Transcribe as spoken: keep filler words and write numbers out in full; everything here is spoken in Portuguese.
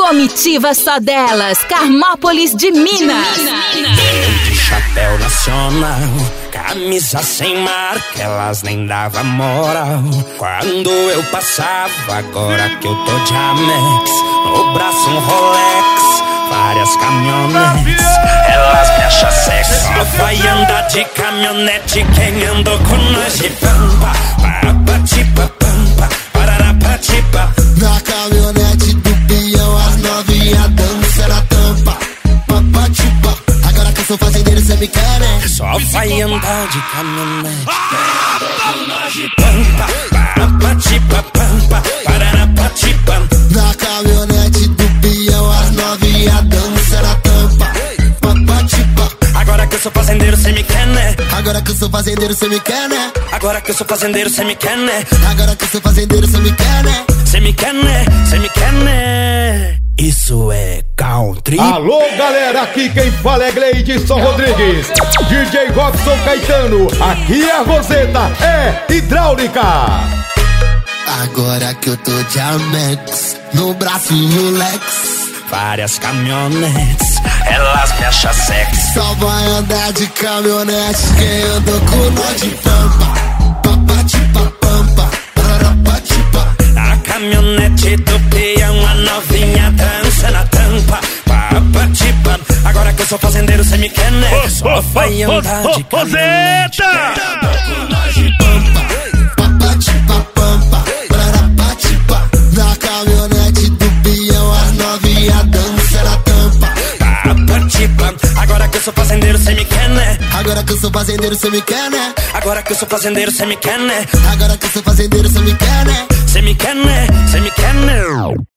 Comitiva só delas, Carmópolis de Minas. De chapéu nacional, camisa sem marca, elas nem davam moral. Quando eu passava, agora que eu tô de Amex, no braço um Rolex, várias caminhonetes, elas me acham sexy. Só vai andar de caminhonete quem andou com nós de pampa. Papatipa pampa, pararapatipa. Na caminhonete do peão, as novinha dança na tampa. Papatipa, agora que eu sou fazendeiro, cê me quer, né? Só vai andar de caminhonete quem andou com nós de pampa. Papatipa pampa, pararapatipa. Na caminhonete do peão, as novinha dança na tampa. Papatipa, agora que eu sou fazendeiro, cê me quer, né? agora que eu sou fazendeiro, cê me quer, né? Agora que eu sou fazendeiro, cê me quer, né? Agora que eu sou fazendeiro, cê me quer, né? Cê me quer, né? Cê me quer, né? Isso é country. Alô, galera, aqui quem fala é Gleidson Rodrigues, D J Robson Caetano, aqui a Roseta é hidráulica. Agora que eu tô de Amex, no braço Rolex, várias caminhonetes, elas me acham sexy. só vai andar de caminhonete quem andou com nós de pampa. Papatipa pampa, pararapatipa. A caminhonete do peão, a novinha dança na tampa. Papatipa, agora que eu sou fazendeiro, cê me quer, né? Só vai andar de caminhonete quem andou com nós de pampa. Papatipa pampa, pararapatipa. Na caminhonete do peão, as novinha dança na tampa. Papatipa, agora que eu sou fazendeiro, cê me quer, né? Agora que eu sou fazendeiro, cê me quer, né? Agora que eu sou fazendeiro, cê me quer, né? Agora que eu sou fazendeiro, cê me quer, né? Cê me quer, né? Cê me quer, né?